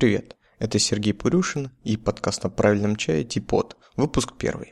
Привет, это Сергей Пурюшин и подкаст о правильном чае Типот, выпуск 1.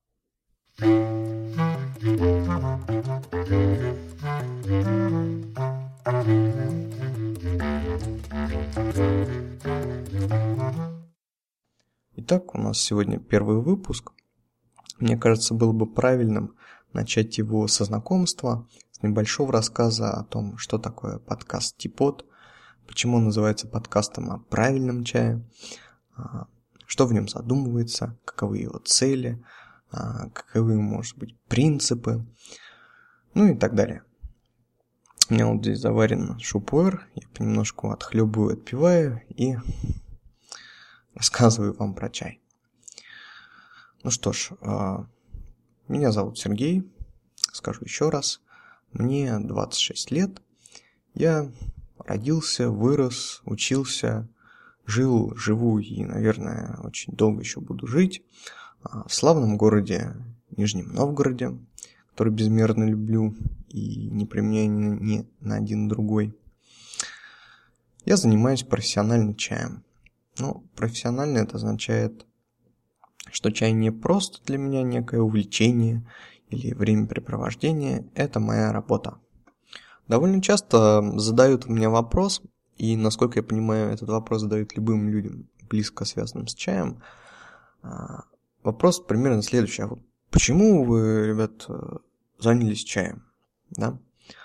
Итак, у нас сегодня первый выпуск. Мне кажется, было бы правильным начать его со знакомства, с небольшого рассказа о том, что такое подкаст Типот, почему он называется подкастом о правильном чае, что в нем задумывается, каковы его цели, каковы, может быть, принципы, ну и так далее. У меня вот здесь заварен шупуэр, я понемножку отхлебываю, отпиваю и рассказываю вам про чай. Ну что ж, меня зовут Сергей, скажу еще раз, мне 26 лет, я родился, вырос, учился, живу и, наверное, очень долго еще буду жить в славном городе Нижнем Новгороде, который безмерно люблю и не применяю ни на один другой. Я занимаюсь профессионально чаем. Ну, профессионально это означает, что чай не просто для меня некое увлечение или времяпрепровождение, это моя работа. Довольно часто задают мне вопрос, и, насколько я понимаю, этот вопрос задают любым людям, близко связанным с чаем. Вопрос примерно следующий. А вот почему вы, ребят, занялись чаем? Да?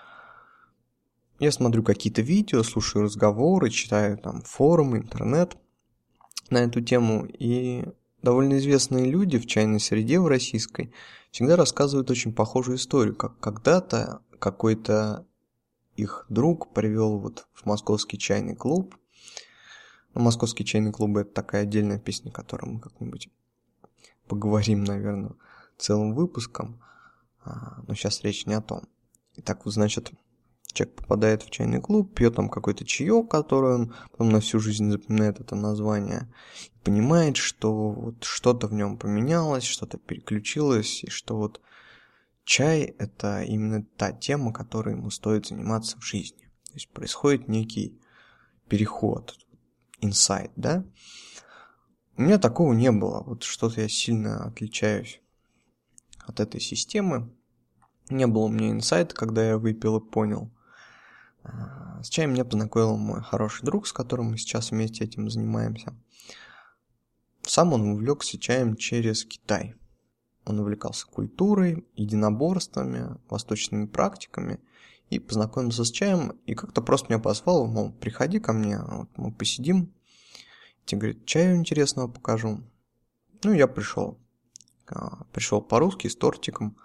Я смотрю какие-то видео, слушаю разговоры, читаю там форумы, интернет на эту тему, и довольно известные люди в чайной среде в российской всегда рассказывают очень похожую историю, как когда-то какой-то их друг привел вот в московский чайный клуб. Но московский чайный клуб — это такая отдельная песня, о которой мы как-нибудь поговорим, наверное, целым выпуском. Но сейчас речь не о том. Итак, вот, значит, человек попадает в чайный клуб, пьет там какой-то чаек, который он потом на всю жизнь запоминает это название, и понимает, что вот что-то в нем поменялось, что-то переключилось, и что вот чай – это именно та тема, которой ему стоит заниматься в жизни. То есть происходит некий переход, инсайт, да? У меня такого не было. Вот что-то я сильно отличаюсь от этой системы. Не было у меня инсайта, когда я выпил и понял. С чаем меня познакомил мой хороший друг, с которым мы сейчас вместе этим занимаемся. Сам он увлекся чаем через Китай. Он увлекался культурой, единоборствами, восточными практиками и познакомился с чаем, и как-то просто меня позвал, мол, приходи ко мне, вот мы посидим, тебе, говорит, чаю интересного покажу. Ну, я пришел. Пришел по-русски с тортиком.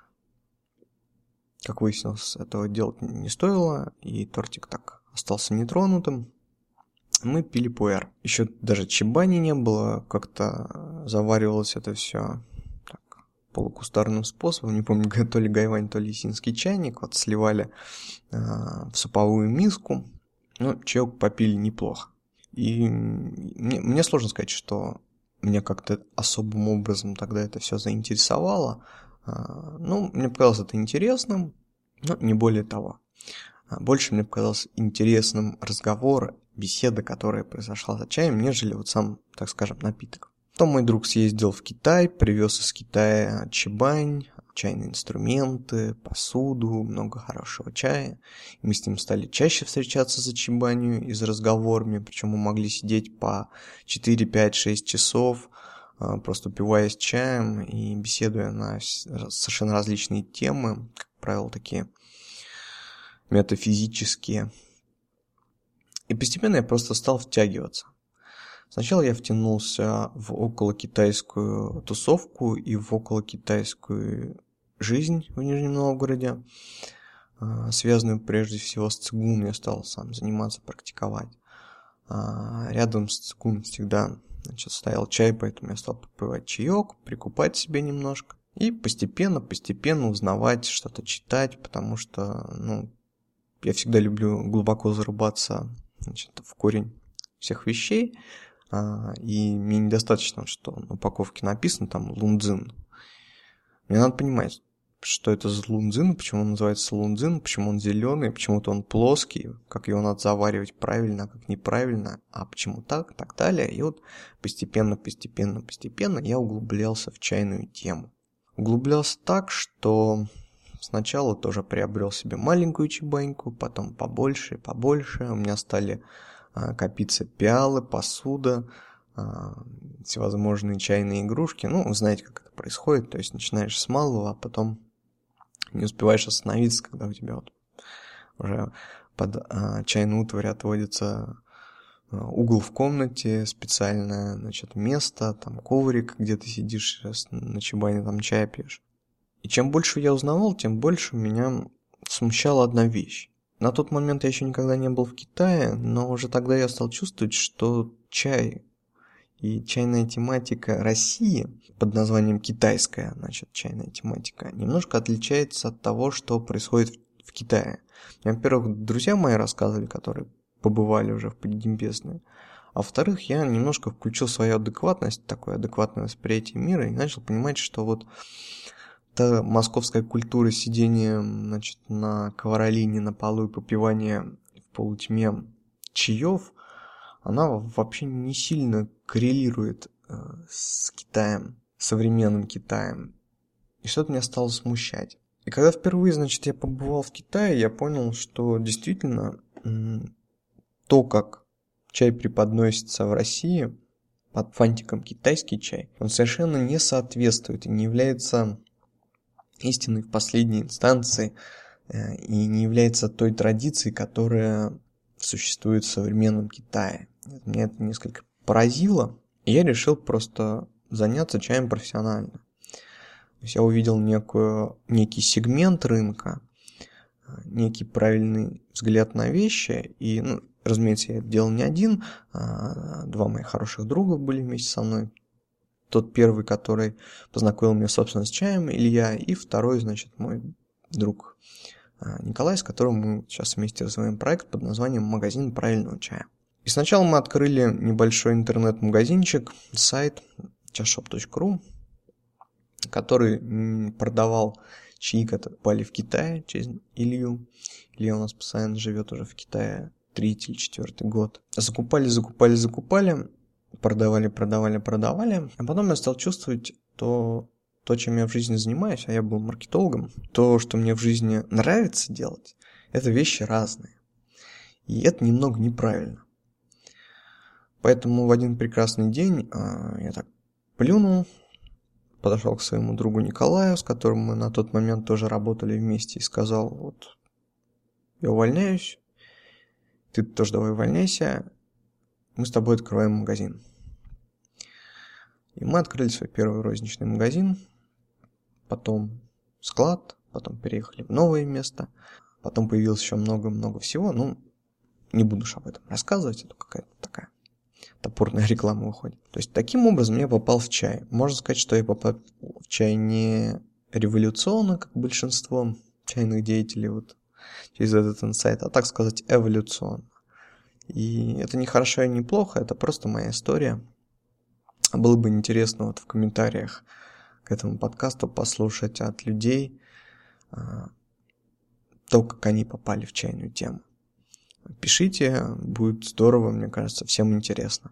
Как выяснилось, этого делать не стоило, и тортик так остался нетронутым. Мы пили пуэр. Еще даже чибани не было, как-то заваривалось это все полукустарным способом, не помню, то ли гайвань, то ли исинский чайник, вот сливали в суповую миску, ну, чаек попили неплохо. И мне сложно сказать, что меня как-то особым образом тогда это все заинтересовало. Ну, мне показалось это интересным, но не более того. Больше мне показалось интересным разговор, беседа, которая произошла за чаем, нежели вот сам, так скажем, напиток. Потом мой друг съездил в Китай, привез из Китая чибань, чайные инструменты, посуду, много хорошего чая. И мы с ним стали чаще встречаться за чибанью и за разговорами, причем мы могли сидеть по 4, 5, 6 часов, просто упиваясь чаем и беседуя на совершенно различные темы, как правило, такие метафизические. И постепенно я просто стал втягиваться. Сначала я втянулся в околокитайскую тусовку и в околокитайскую жизнь в Нижнем Новгороде, связанную прежде всего с цигун. Я стал сам заниматься, практиковать. Рядом с цигун всегда, стоял чай, поэтому я стал попивать чаек, прикупать себе немножко и постепенно узнавать, что-то читать, потому что, я всегда люблю глубоко зарубаться, в корень всех вещей. И мне недостаточно, что на упаковке написано там лунцзин. Мне надо понимать, что это за лунзин, почему он называется лунзин, почему он зеленый, почему-то он плоский, как его надо заваривать правильно, а как неправильно, а почему так далее. И вот постепенно я углублялся в чайную тему. Углублялся так, что сначала тоже приобрел себе маленькую чайбаньку, потом побольше. У меня стали копиться пиалы, посуда, всевозможные чайные игрушки. Ну, вы знаете, как это происходит. То есть начинаешь с малого, а потом не успеваешь остановиться, когда у тебя вот уже под чайную утварь отводится угол в комнате, специальное, значит, место, там коврик, где ты сидишь на чайбане, там чай пьешь. И чем больше я узнавал, тем больше меня смущала одна вещь. На тот момент я еще никогда не был в Китае, но уже тогда я стал чувствовать, что чай и чайная тематика России под названием китайская, значит, чайная тематика, немножко отличается от того, что происходит в Китае. Во-первых, друзья мои рассказывали, которые побывали уже в Поднебесной. А во-вторых, я немножко включил свою адекватность, такое адекватное восприятие мира, и начал понимать, что вот та московская культура сидения, значит, на ковролине на полу и попивания в полутьме чаев, она вообще не сильно коррелирует с Китаем, современным Китаем. И что-то меня стало смущать. И когда впервые, значит, я побывал в Китае, я понял, что действительно то, как чай преподносится в России под фантиком китайский чай, он совершенно не соответствует и не является истиной в последней инстанции и не является той традицией, которая существует в современном Китае. Меня это несколько поразило, и я решил просто заняться чаем профессионально. То есть я увидел некий сегмент рынка, некий правильный взгляд на вещи, и, разумеется, я это делал не один, два моих хороших друга были вместе со мной. Тот первый, который познакомил меня, собственно, с чаем, Илья, и второй, значит, мой друг Николай, с которым мы сейчас вместе развиваем проект под названием «Магазин правильного чая». И сначала мы открыли небольшой интернет-магазинчик, сайт chashop.ru, который продавал чаи, которые попали в Китае через Илью. Илья у нас постоянно живет уже в Китае 3-й или 4-й год. Закупали, продавали, а потом я стал чувствовать то, чем я в жизни занимаюсь, а я был маркетологом, то, что мне в жизни нравится делать, это вещи разные. И это немного неправильно. Поэтому в один прекрасный день я так плюнул, подошел к своему другу Николаю, с которым мы на тот момент тоже работали вместе, и сказал: вот, я увольняюсь, ты тоже давай увольняйся, мы с тобой открываем магазин. И мы открыли свой первый розничный магазин, потом склад, потом переехали в новое место, потом появилось еще много-много всего, не буду уж об этом рассказывать, это какая-то такая топорная реклама выходит. То есть таким образом я попал в чай. Можно сказать, что я попал в чай не революционно, как большинство чайных деятелей вот через этот инсайт, а так сказать эволюционно. И это не хорошо и не плохо, это просто моя история. Было бы интересно вот в комментариях к этому подкасту послушать от людей то, как они попали в чайную тему. Пишите, будет здорово, мне кажется, всем интересно.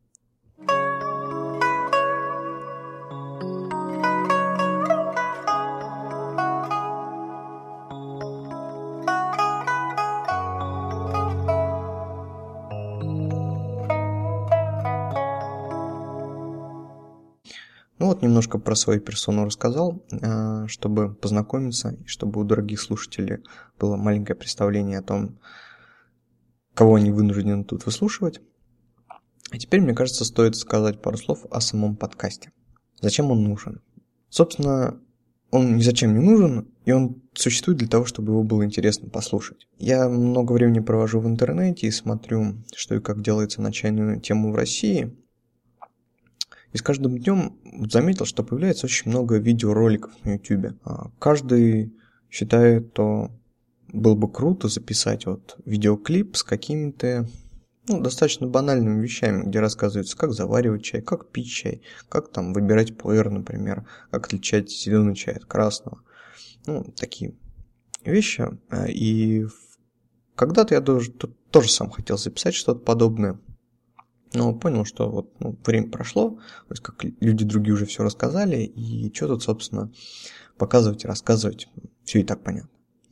Немножко про свою персону рассказал, чтобы познакомиться, и чтобы у дорогих слушателей было маленькое представление о том, кого они вынуждены тут выслушивать. А теперь, мне кажется, стоит сказать пару слов о самом подкасте. Зачем он нужен? Собственно, он ни зачем не нужен, и он существует для того, чтобы его было интересно послушать. Я много времени провожу в интернете и смотрю, что и как делается на чайную тему в России. И с каждым днем заметил, что появляется очень много видеороликов на YouTube. Каждый считает, что было бы круто записать видеоклип с какими-то достаточно банальными вещами, где рассказывается, как заваривать чай, как пить чай, как там выбирать пуэр, например, как отличать зеленый чай от красного. Такие вещи. И когда-то я тоже сам хотел записать что-то подобное, но понял, что время прошло, то есть как люди другие уже все рассказали, и что тут, собственно, показывать и рассказывать, все и так понятно.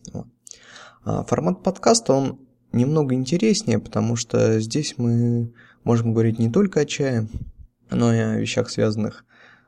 Формат подкаста, он немного интереснее, потому что здесь мы можем говорить не только о чае, но и о вещах, связанных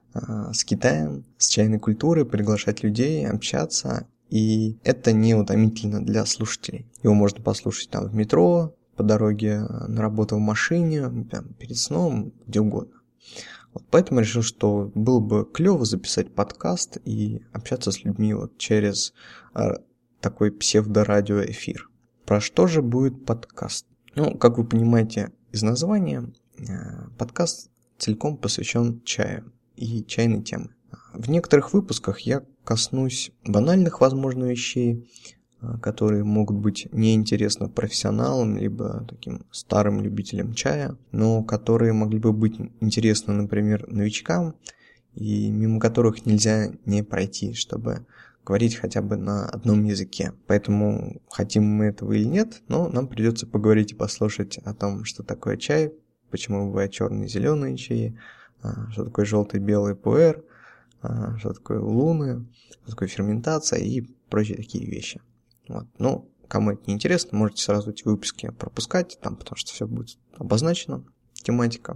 с Китаем, с чайной культурой, приглашать людей, общаться. И это не утомительно для слушателей. Его можно послушать там в метро, по дороге на работу в машине, перед сном, где угодно. Поэтому я решил, что было бы клево записать подкаст и общаться с людьми через такой псевдорадиоэфир. Про что же будет подкаст? Как вы понимаете из названия, подкаст целиком посвящен чаю и чайной теме. В некоторых выпусках я коснусь банальных, возможно, вещей, которые могут быть неинтересны профессионалам, либо таким старым любителям чая, но которые могли бы быть интересны, например, новичкам, и мимо которых нельзя не пройти, чтобы говорить хотя бы на одном языке. Поэтому, хотим мы этого или нет, но нам придется поговорить и послушать о том, что такое чай, почему бывают черные и зеленые чаи, что такое желтый и белый пуэр, что такое улуны, что такое ферментация и прочие такие вещи. Кому это не интересно, можете сразу эти выпуски пропускать, потому что все будет обозначено, тематика.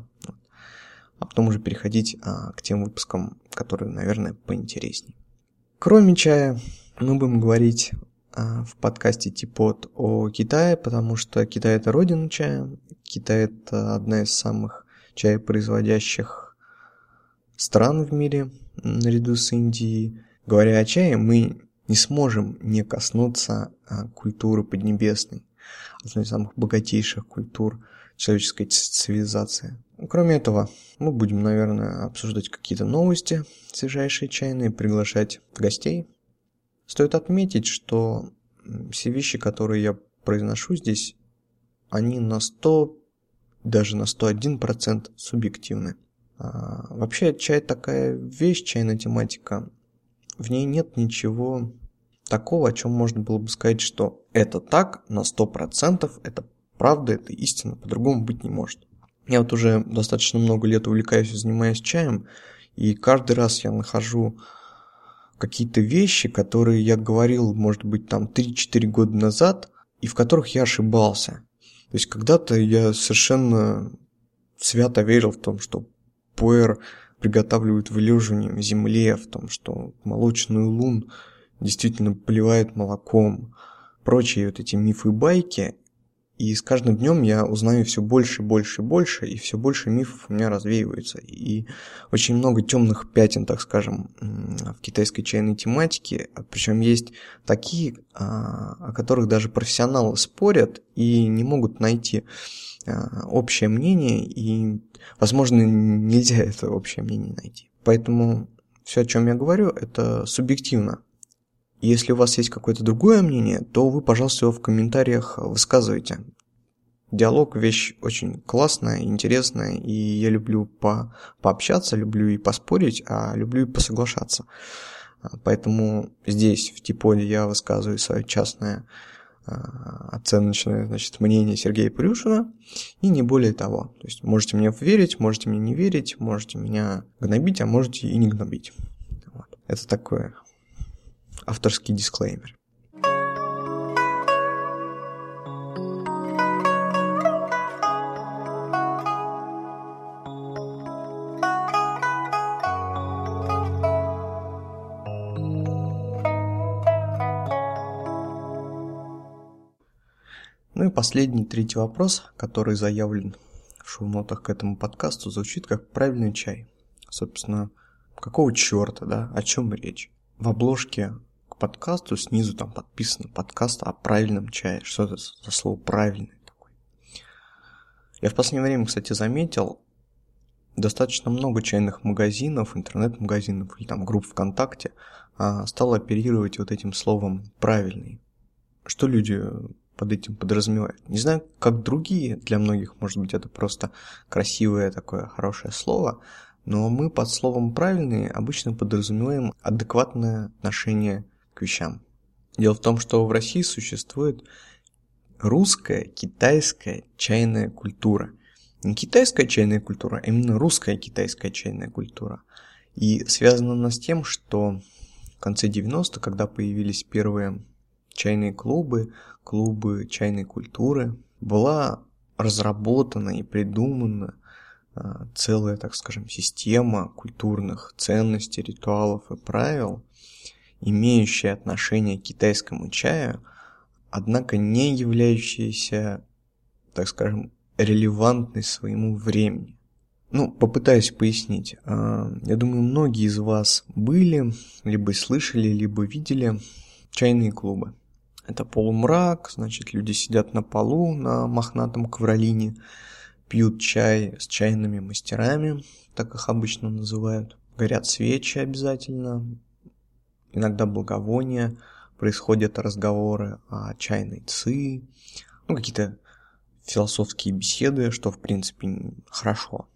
А потом уже переходить к тем выпускам, которые, наверное, поинтереснее. Кроме чая, мы будем говорить в подкасте Типот о Китае, потому что Китай – это родина чая, Китай – это одна из самых чаепроизводящих стран в мире, наряду с Индией. Говоря о чае, мы не сможем не коснуться культуры Поднебесной, одной из самых богатейших культур человеческой цивилизации. Кроме этого, мы будем, наверное, обсуждать какие-то новости свежайшие чайные, приглашать гостей. Стоит отметить, что все вещи, которые я произношу здесь, они на 100, даже на 101% субъективны. Вообще, чай такая вещь, чайная тематика, в ней нет ничего такого, о чем можно было бы сказать, что это так, на 100%, это правда, это истина, по-другому быть не может. Я уже достаточно много лет увлекаюсь и занимаюсь чаем, и каждый раз я нахожу какие-то вещи, которые я говорил, может быть, 3-4 года назад, и в которых я ошибался. То есть когда-то я совершенно свято верил в том, что пуэр приготавливают вылеживанием в земле, в том, что молочный улун действительно поливает молоком, прочие эти мифы и байки. И с каждым днем я узнаю все больше, больше, больше, и все больше мифов у меня развеивается. И очень много темных пятен, так скажем, в китайской чайной тематике. Причем есть такие, о которых даже профессионалы спорят и не могут найти общее мнение, и, возможно, нельзя это общее мнение найти. Поэтому все, о чем я говорю, это субъективно. Если у вас есть какое-то другое мнение, то вы, пожалуйста, его в комментариях высказывайте. Диалог – вещь очень классная, интересная, и я люблю пообщаться, люблю и поспорить, а люблю и посоглашаться. Поэтому здесь, в Типоде, я высказываю свое частное оценочное, мнение Сергея Прюшина, и не более того. То есть можете мне верить, можете мне не верить, можете меня гнобить, а можете и не гнобить. Это такое авторский дисклеймер. И последний, третий вопрос, который заявлен в шоу-нотах к этому подкасту, звучит как правильный чай. Собственно, какого черта, да? О чем речь? В обложке к подкасту снизу подписано подкаст о правильном чае. Что это за слово «правильный» такой? Я в последнее время, кстати, заметил, достаточно много чайных магазинов, интернет-магазинов или групп ВКонтакте стало оперировать этим словом «правильный». Что люди под этим подразумевают. Не знаю, как другие, для многих, может быть, это просто красивое такое хорошее слово, но мы под словом «правильный» обычно подразумеваем адекватное отношение к вещам. Дело в том, что в России существует русская, китайская чайная культура. Не китайская чайная культура, а именно русская китайская чайная культура. И связано она с тем, что в конце 90-х, когда появились первые чайные клубы чайной культуры, была разработана и придумана целая, так скажем, система культурных ценностей, ритуалов и правил, имеющая отношение к китайскому чаю, однако не являющаяся, так скажем, релевантной своему времени. Попытаюсь пояснить. Я думаю, многие из вас были, либо слышали, либо видели чайные клубы. Это полумрак, значит, люди сидят на полу на мохнатом ковролине, пьют чай с чайными мастерами, так их обычно называют. Горят свечи обязательно, иногда благовония, происходят разговоры о чайной ци, какие-то философские беседы, что в принципе хорошо.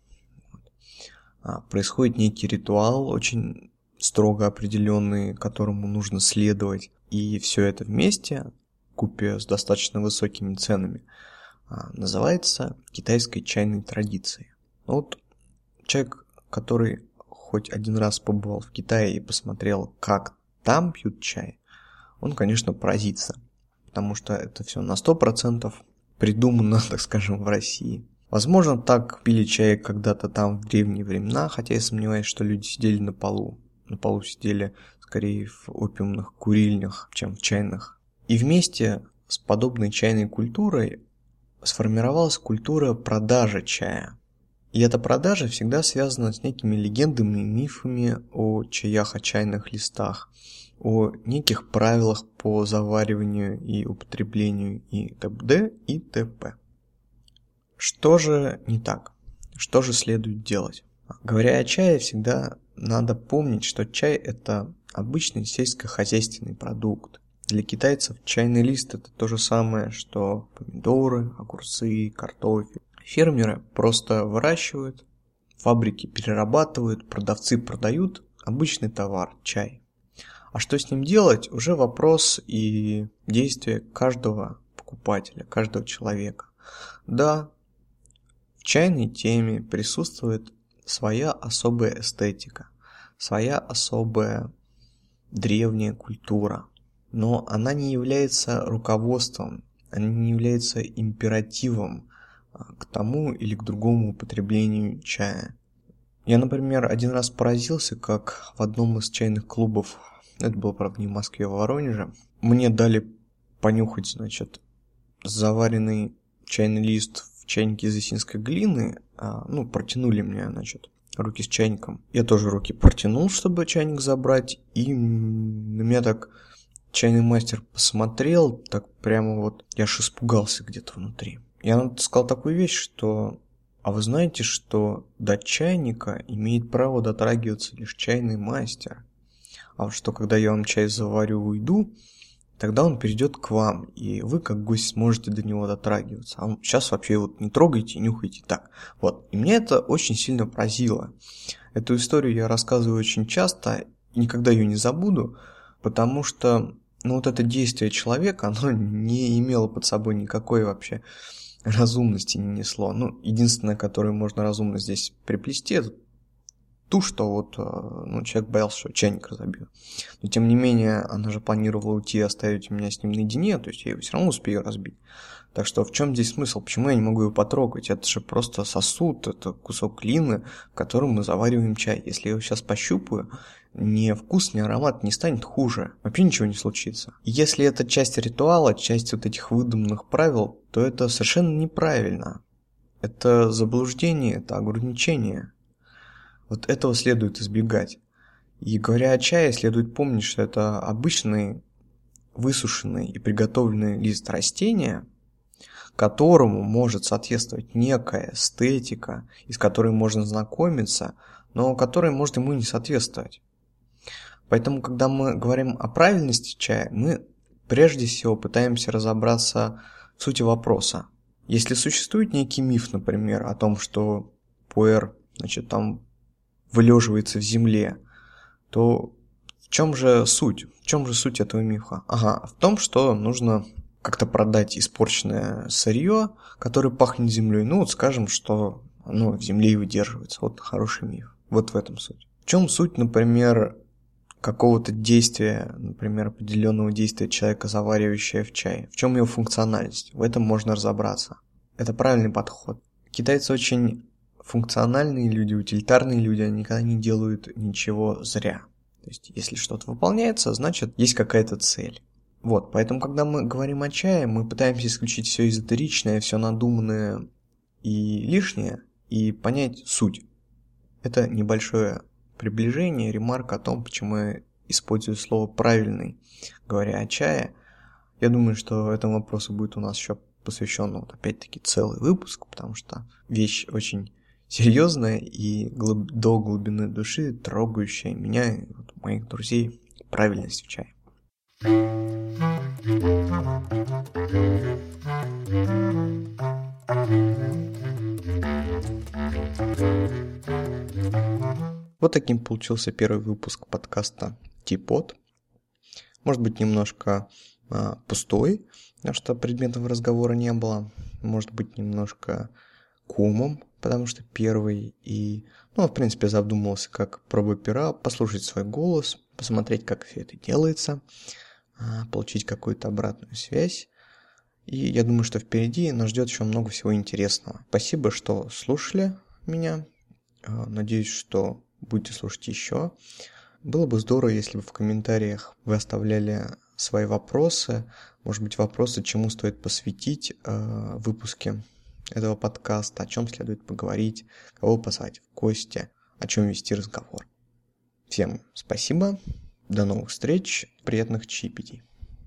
Происходит некий ритуал, очень строго определенный, которому нужно следовать. И все это вместе, вкупе с достаточно высокими ценами, называется китайской чайной традицией. Человек, который хоть один раз побывал в Китае и посмотрел, как там пьют чай, он, конечно, поразится, потому что это все на 100% придумано, так скажем, в России. Возможно, так пили чай когда-то там в древние времена, хотя я сомневаюсь, что люди сидели на полу. На полу сидели скорее в опиумных курильнях, чем в чайных. И вместе с подобной чайной культурой сформировалась культура продажи чая. И эта продажа всегда связана с некими легендами и мифами о чаях, о чайных листах, о неких правилах по завариванию и употреблению и т.д. и т.п. Что же не так? Что же следует делать? Говоря о чае, всегда надо помнить, что чай – это обычный сельскохозяйственный продукт. Для китайцев чайный лист – это то же самое, что помидоры, огурцы, картофель. Фермеры просто выращивают, фабрики перерабатывают, продавцы продают обычный товар – чай. А что с ним делать – уже вопрос и действие каждого покупателя, каждого человека. Да, в чайной теме присутствует своя особая эстетика, своя особая древняя культура, но она не является руководством, она не является императивом к тому или к другому употреблению чая. Я, например, один раз поразился, как в одном из чайных клубов, это было, правда, не в Москве, а в Воронеже, мне дали понюхать, заваренный чайный лист в чайнике из осинской глины, протянули мне, руки с чайником. Я тоже руки протянул, чтобы чайник забрать, и на меня так чайный мастер посмотрел, так прямо я аж испугался где-то внутри. Я сказал такую вещь, что а вы знаете, что до чайника имеет право дотрагиваться лишь чайный мастер, а что когда я вам чай заварю, уйду, тогда он перейдет к вам, и вы, как гость, сможете до него дотрагиваться. А сейчас вообще не трогайте, нюхайте так. И меня это очень сильно поразило. Эту историю я рассказываю очень часто, и никогда ее не забуду, потому что, это действие человека, оно не имело под собой никакой вообще разумности, не несло. Единственное, которое можно разумно здесь приплести, это ту, что человек боялся, что чайник разобью. Но тем не менее, она же планировала уйти и оставить меня с ним наедине, то есть я его все равно успею разбить. Так что в чем здесь смысл? Почему я не могу его потрогать? Это же просто сосуд, это кусок глины, в котором мы завариваем чай. Если я его сейчас пощупаю, ни вкус, ни аромат не станет хуже. Вообще ничего не случится. И если это часть ритуала, часть этих выдуманных правил, то это совершенно неправильно. Это заблуждение, это ограничение. Этого следует избегать. И говоря о чае, следует помнить, что это обычный высушенный и приготовленный лист растения, которому может соответствовать некая эстетика, из которой можно знакомиться, но которая может ему не соответствовать. Поэтому, когда мы говорим о правильности чая, мы прежде всего пытаемся разобраться сути вопроса. Если существует некий миф, например, о том, что пуэр, там вылеживается в земле, то в чем же суть? В чем же суть этого мифа? В том, что нужно как-то продать испорченное сырье, которое пахнет землей. Скажем, что оно в земле и выдерживается. Вот хороший миф. Вот в этом суть. В чем суть, например, какого-то действия, например, определенного действия человека, заваривающего в чай? В чем его функциональность? В этом можно разобраться. Это правильный подход. Китайцы очень функциональные люди, утилитарные люди, они никогда не делают ничего зря. То есть, если что-то выполняется, значит, есть какая-то цель. Поэтому, когда мы говорим о чае, мы пытаемся исключить все эзотеричное, все надуманное и лишнее, и понять суть. Это небольшое приближение, ремарка о том, почему я использую слово «правильный», говоря о чае. Я думаю, что этому вопросу будет у нас еще посвящен, опять-таки, целый выпуск, потому что вещь очень серьезная и до глубины души трогающая меня и моих друзей правильность в чае. Вот таким получился первый выпуск подкаста Типот. Может быть, немножко пустой, потому что предметов разговора не было. Может быть, немножко комом, потому что первый. И, в принципе, задумался, как проба пера, послушать свой голос, посмотреть, как все это делается, получить какую-то обратную связь. И я думаю, что впереди нас ждет еще много всего интересного. Спасибо, что слушали меня. Надеюсь, что будете слушать еще. Было бы здорово, если бы в комментариях вы оставляли свои вопросы. Может быть, вопросы, чему стоит посвятить выпуске этого подкаста, о чем следует поговорить, кого позвать в гости, о чем вести разговор. Всем спасибо. До новых встреч. Приятных чаепитий.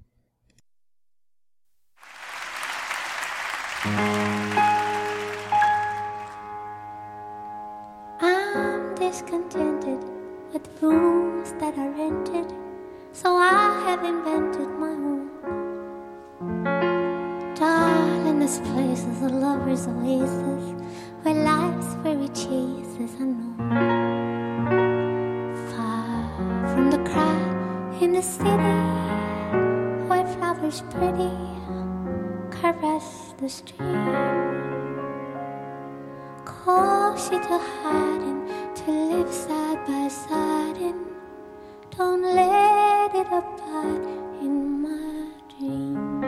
I'm discontented with rooms that are rented, so I have invented my own. Darling, this place is a lover's oasis, where life's very chase is unknown. Far from the crowd in the city, where flowers pretty caress the stream. Cause you to hide and to live side by side, and don't let it abide in my dreams.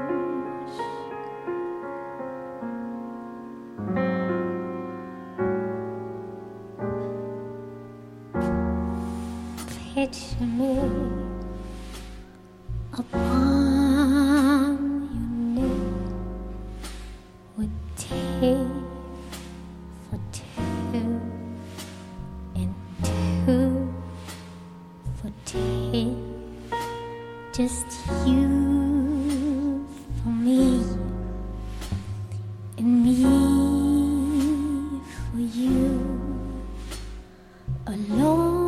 Picture me upon your neck with tea for two and two for tea, just you for me and me for you alone.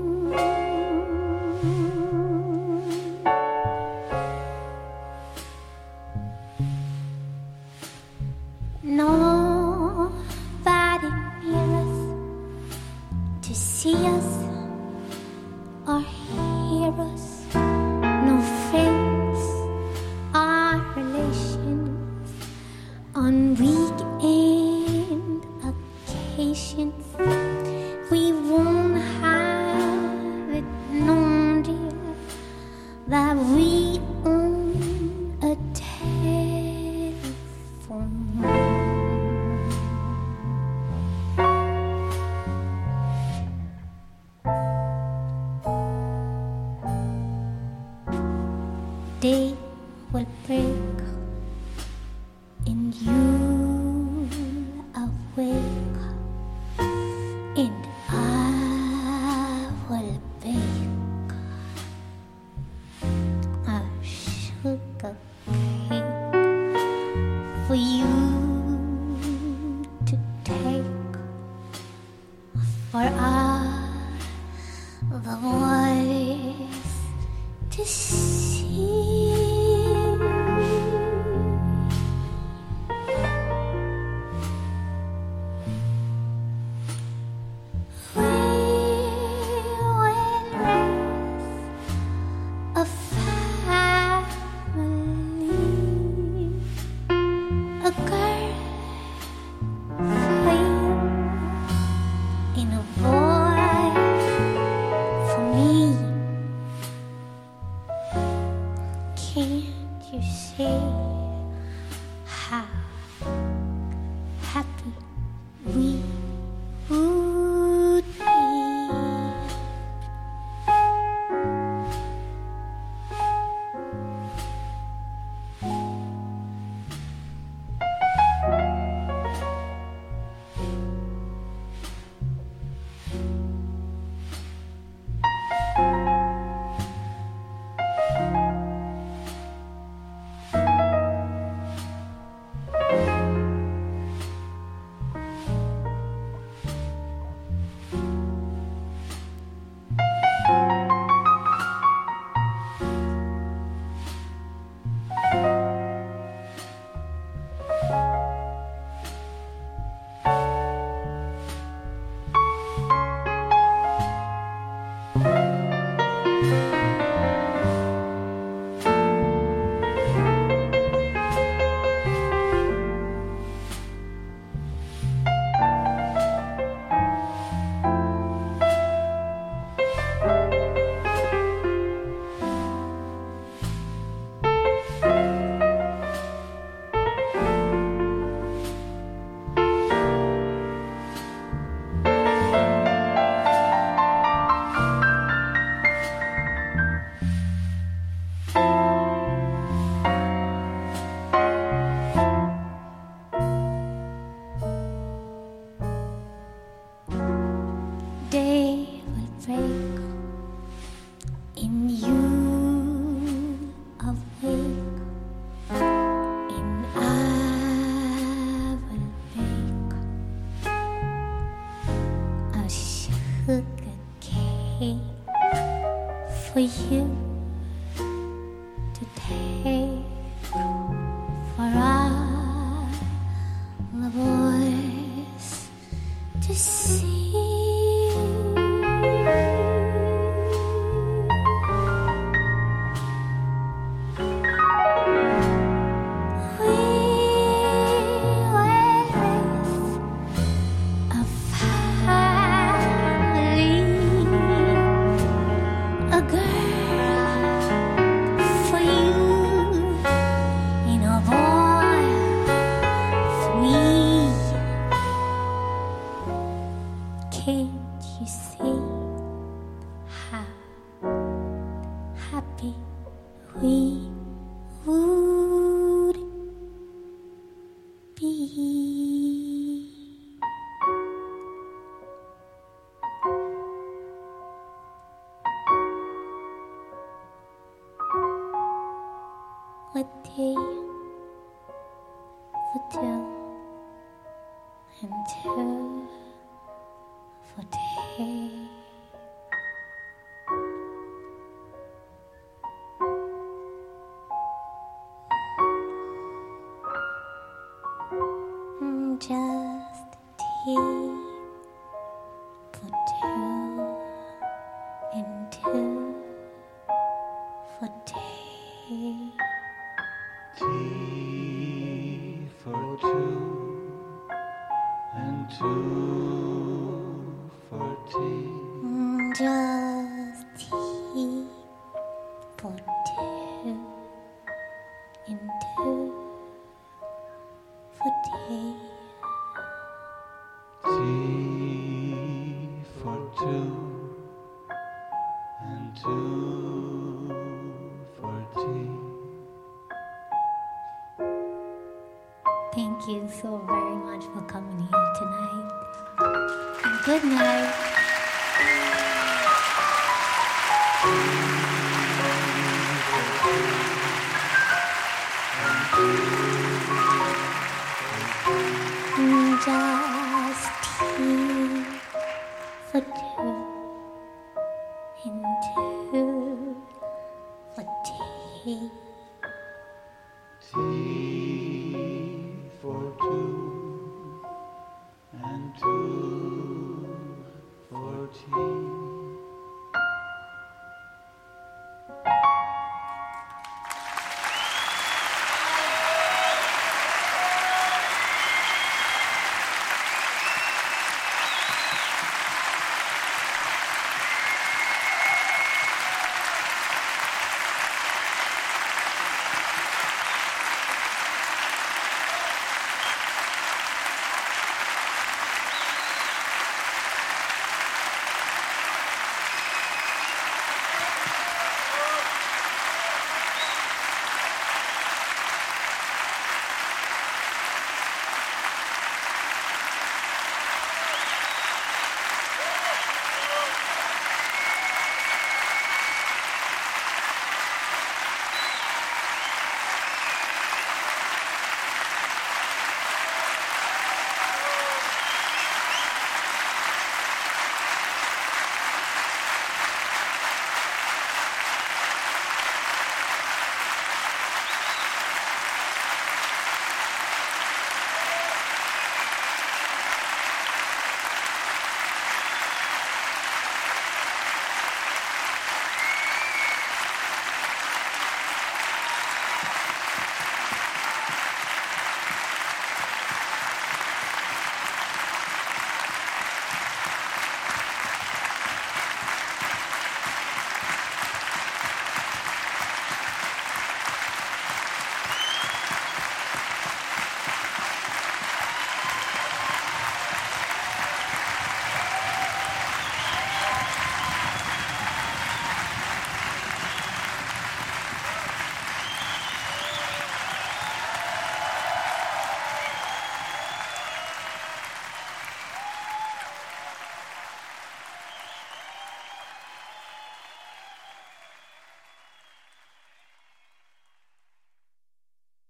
Nobody near us to see us or hear us. No friends or relations on weekend occasions. We won't have it known, dear, that we own a telephone. Day will break and you awake, and I will bake a sugar cake for you to take, for us the voice to sing. Can't you see how happy we would be? Day will break in you awake, and I will bake a sugar cake for you to take for all the boys to see. Can't you see how happy we would be? What day for two and two for day? Just tea for two and two for day. Tea for two and two for tea. Just tea for two and two for day. Tea for two and two for tea. Thank you so very much for coming here tonight. And good night. Just tea for two and two for tea. Tea